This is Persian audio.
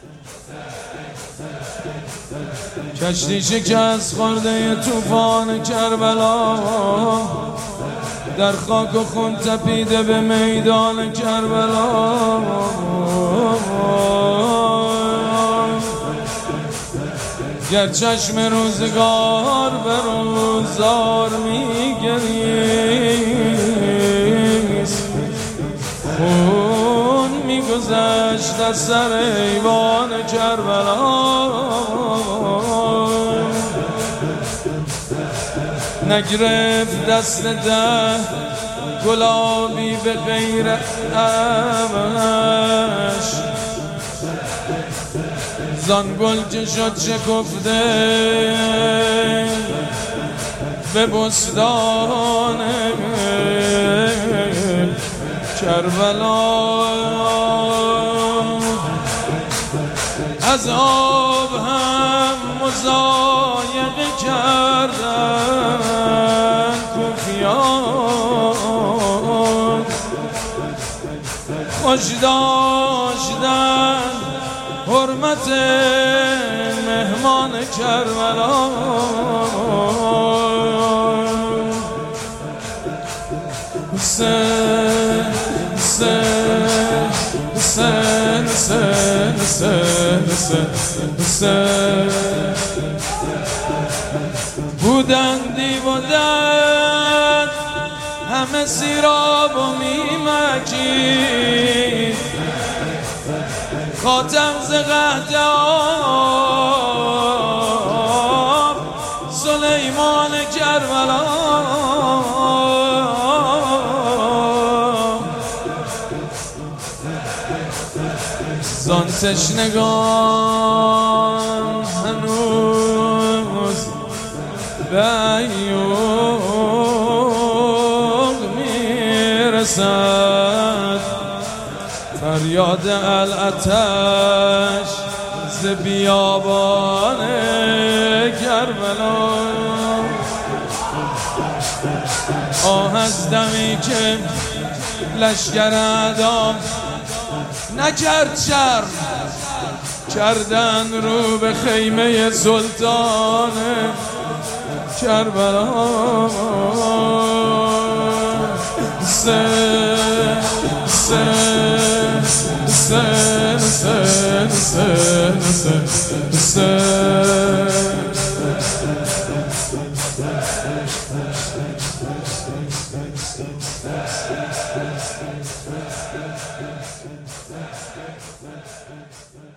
کشتی شکست خورده طوفان کربلا، در خاک و خون تپیده به میدان کربلا. گر چشم روزگار به روزار میگریست، خون میگذشت از سر ایوان کربلا. نگرفت دست ده گلابی به غیر ابش، زان گل که شد شکفته به بستان کربلا. از آب هم مضایقه کردن کوفیان، خوش داشتن حرمت مهمان کربلا. حسین حسین حسین حسین حسین حسین بودندی بودند همه سیراب و میمکید، خاتم ز قحط آب سلیمان کربلا. زان تشنگان هنوز به ایوب میرسد فریاد العطش ز بیابان کربلا. آه از دمی که لشکر اعدام نکرد شرم، کردن رو به خیمه سلطان کربلا. حسین حسین حسین حسین حسین حسین حسین.